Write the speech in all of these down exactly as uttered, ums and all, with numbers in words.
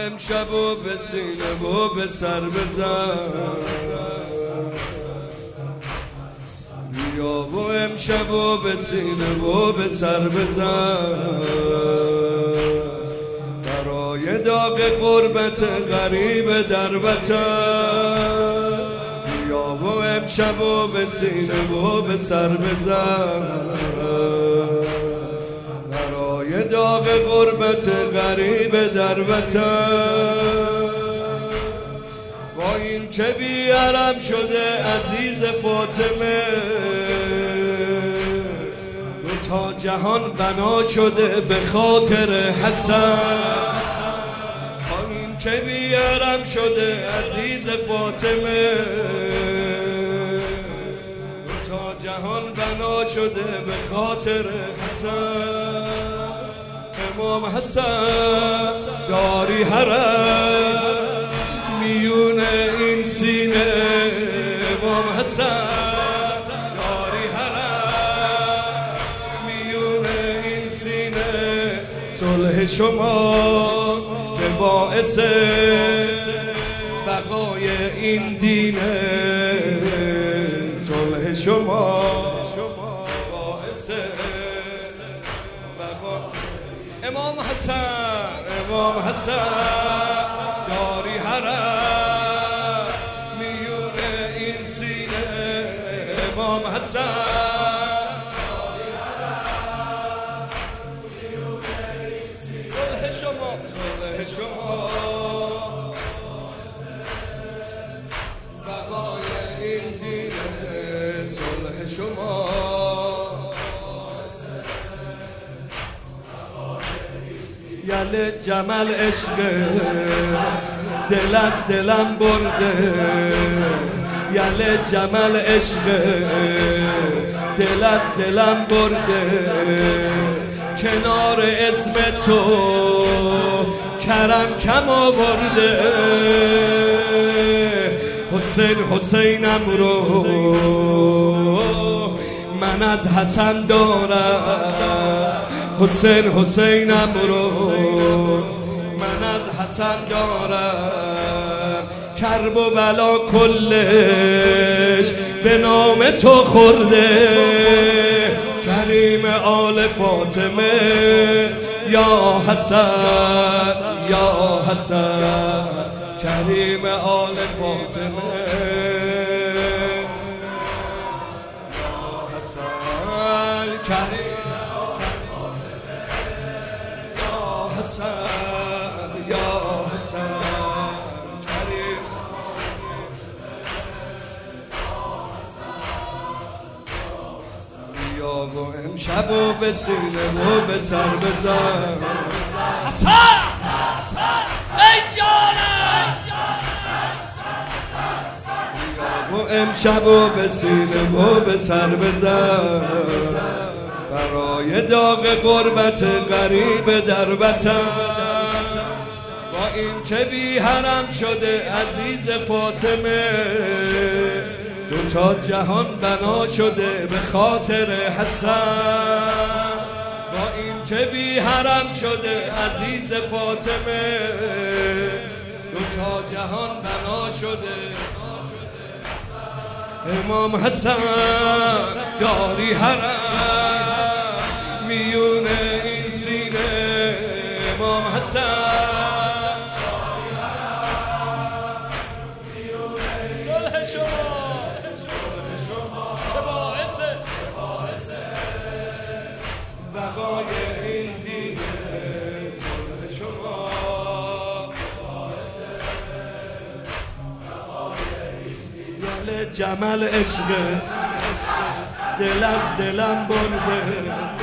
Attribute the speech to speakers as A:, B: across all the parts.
A: امشب و به سینه و به سر بزن، بیا و امشب و به سینه و به سر بزن، برای داغ غربت غریب در وطن. بیا و امشب و به سینه و به سر بزن، برای داغ غربت غریب در وطن. با این که بیارم شده عزیز فاطمه، دو تا جهان بنا شده به خاطر حسن. با این که بیارم شده عزیز فاطمه، دو تا جهان بنا شده به خاطر حسن. امام حسن داری حرم میون این سینه، امام حسن داری حرم میون این سینه. صلح شما که باعث بقای این دینه، صلح شما باعث بقای. امام حسن امام حسن داری حرم میون این سینه، امام حسن داری حرم میون این سینه. صلح شما صلح شما بقای این دینه، صلح شما. یل جمل عشق دل از دلم برده، یل جمل عشق دل از دلم برده. کنار اسم تو کرم کم آورده، حسین حسینم رو من از حسن دارم، حسین حسینم رو من از حسن دارم. کرب و بلا کلش به نام تو خورده، کریم آل فاطمه یا حسن یا حسن، کریم آل فاطمه یا حسن، کریم حسن یا حسن، کریم. بیا و امشب و به سینه و به سر بزن،
B: حسن ای جانم.
A: بیا و امشب و به سینه و به سر بزن، برای داغ غربت غریب در وطن. با این که بی حرم شده عزیز فاطمه، دو تا جهان بنا شده به خاطر حسن. با این که بی حرم شده عزیز فاطمه، دو تا جهان بنا شده. امام حسن داری حرم میون این سینه، امام حسن داری حرم میون این سینه. صلح شما صلح شما که باعث بقای این دینه، صلح شما باعث بقای این دینه. یل جمل عشق دل از دلم برده،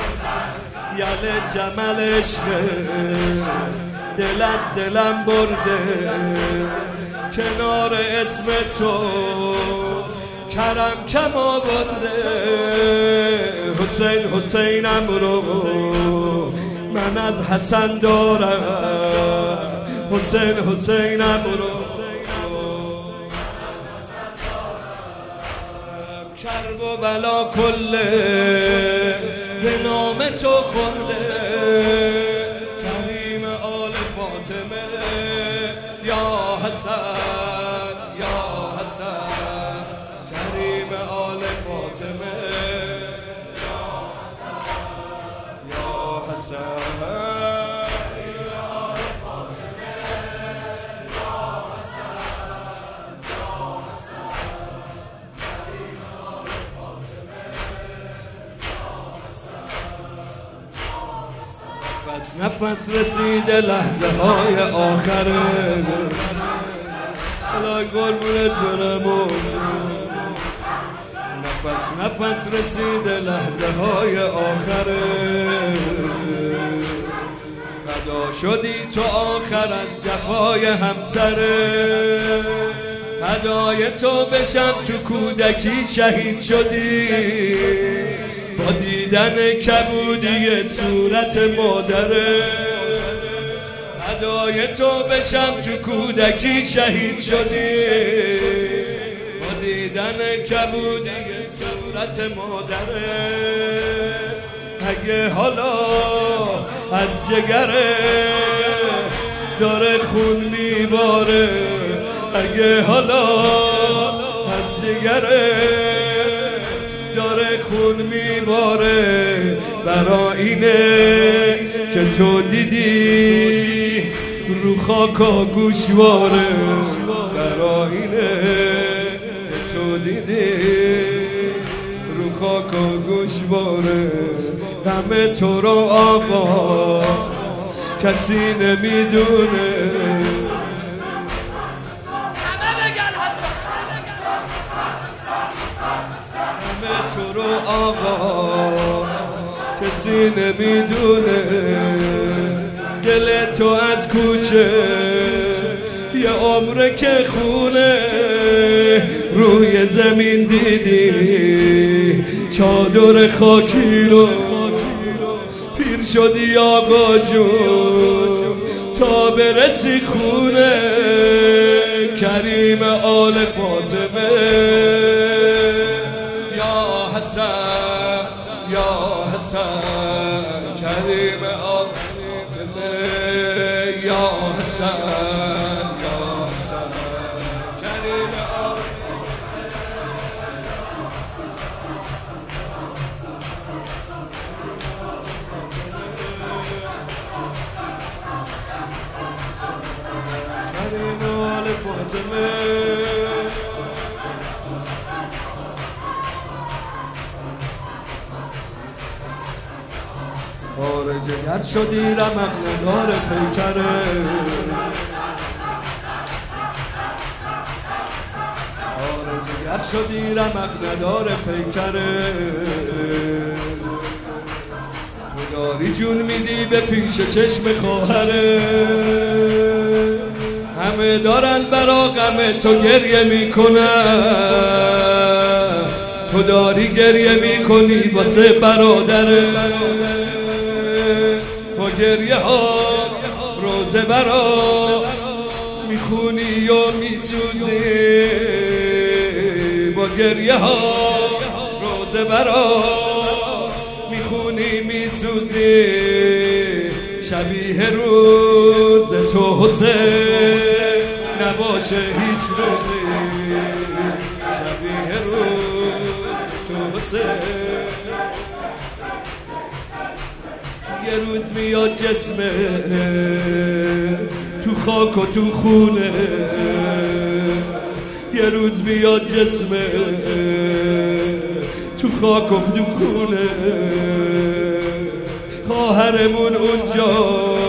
A: یل جمل عشق دل از دلم برده. کنار اسم تو کرم کم آورده، حسین حسینم رو من از حسن دارم، حسین حسینم رو کرب و بلا کله به نام تو خورده، کریم آل فاطمه حسن نفس نفس رسیده لحظه های آخره الهی قربونت برم نفس نفس رسیده لحظه های آخره فدا شدی تو آخر از جفای همسره فدای تو بشم تو کودکی شهید شدی با دیدن کبودی صورت مادره فدای تو بشم تو کودکی شهید شدی با دیدن کبودی صورت مادره اگه حالا از جگره داره خون میباره اگه حالا از جگره داره خون میباره برا اینه که تو دیدی رو خاکا گوشواره برا اینه که تو دیدی رو خاکا گوشواره غم تو رو آقا کسی نمیدونه تو رو آقا کسی نمیدونه گل تو از کوچه یه عمره که خونه روی زمین دیدی چادر خاکی رو پیر شدی آقا جون تا برسی خونه کریم آل فاطمه حسن یا حسن کریم آقا یا حسن یا حسن کریم آقا کریم آل فاطمه آره جگر شدی رمق ندار پیکره آره جگر شدی رمق ندار پیکره تو داری جون میدی به پیش چشم خواهره همه دارن برا غم تو گریه میکنن تو داری گریه میکنی واسه برادره با گریه ها روزه برا میخونی و میسوزی با گریه ها روزه برا میخونی میسوزی شبیه روز تو حسین نباشه هیچ روزی شبیه روز تو حسین یه روز میاد جسمه تو خاک و تو خونه یه روز میاد جسمه تو خاک و تو خونه خواهرمون اونجا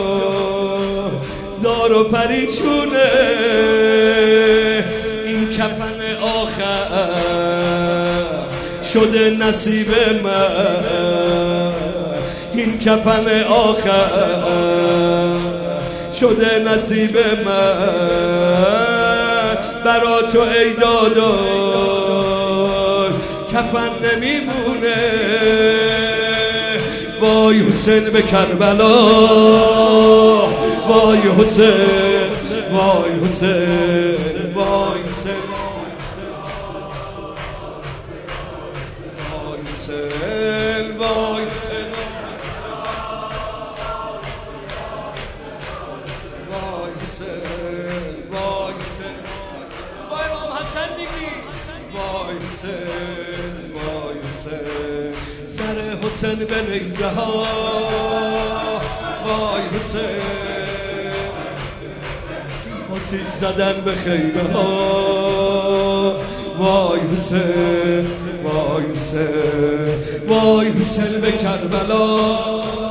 A: زار و پریچونه این کفن آخر شده نصیب من این کفن آخر شده نصیب من برا تو ای داداش کفن نمیمونه وای حسین به کربلا وای حسین وای حسین وای حسین وای حسین وای حسین وای حسین وای حسین وای امام حسن دیگی وای حسین وای حسین سر حسین به نیزه ها وای حسین آتیش زدن به خیمه ها وای حسین وای حسین وای حسین به کربلا